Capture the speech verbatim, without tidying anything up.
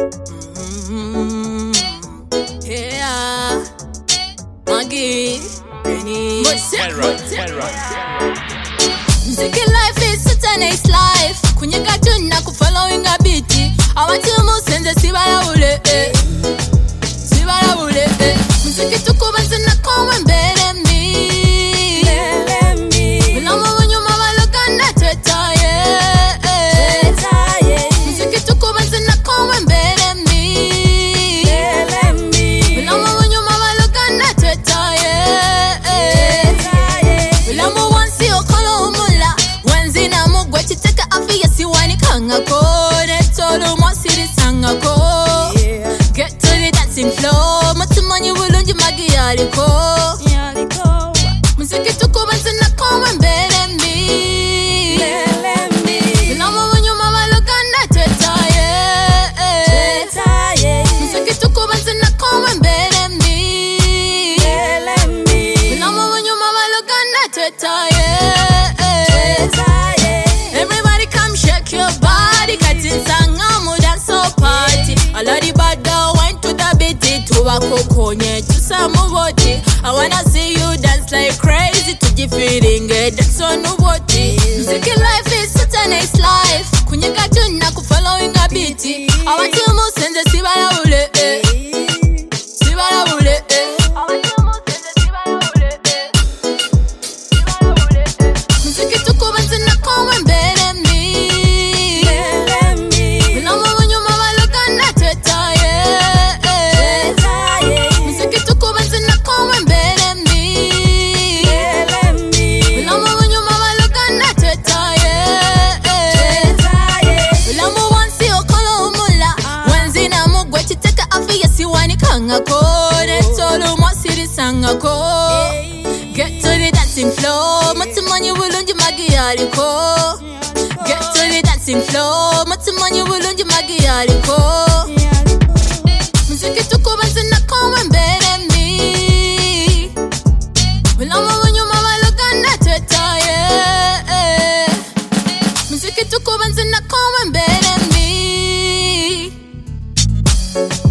Mm-hmm. Yeah, Maggie, Benny, Music life is such a nice life. Kunyaka tuna kufollowing a beat. Awatimu senze sibala ule, eh. Sibala ule, eh. Music tukubanza na kwa mbele mi. Mbele mi. Bilama wanyo mama loka na tweta, yeah, eh. Tweta, yeah. Music tukubanza na kwa mbele mi. Mbele mi. Bilama wanyo mama loka na tweta, yeah, eh. Tweta, yeah. Bilama wansi okolo umula. Wanzi na mugwa chiteka afia siwani kangako. Netolo mwasiri sangako. Get to the dancing floor. Matumani wulunji magi yaliko. Musiki tukubanza na kwa mbele mi. Bilama wanyo mama loka na tweta, yeah. Musiki tukubanza na kwa mbele mi. Bilama wanyo mama loka na tweta, yeah. Everybody come shake your body. Katin sanga mu dance party. All of the bad girl went to the beat. Tuwa kokonye tusamu body. I wanna see you dance like crazy. Tuji feeling it, that's on nobody. Music life is such a nice life. Kunyaka tuna kufollowing a beat. I want to move senze sibala ule, eh. Sibala ule, eh. Music tukubanza na kwa mbele mi. Bilama wanyo mama loka na tweta, yeah, eh. Music tukubanza na kwa mbele mi. Bilama wanyo mama loka na tweta, yeah, eh. Bilama wansi okolo umula. Wanzi na mugwa chiteka afia siwani kangako. Netolo mwasiri sangako. Get to the dancing floor. Matumani wulunji magi yaliko. Get to the dancing floor. Matumani wulunji magi yaliko. Musiki tukubanza na kwa mbele mi. Bilama wanyo mama loka na tweta, yeah. Musiki tukubanza na kwa mbele mi.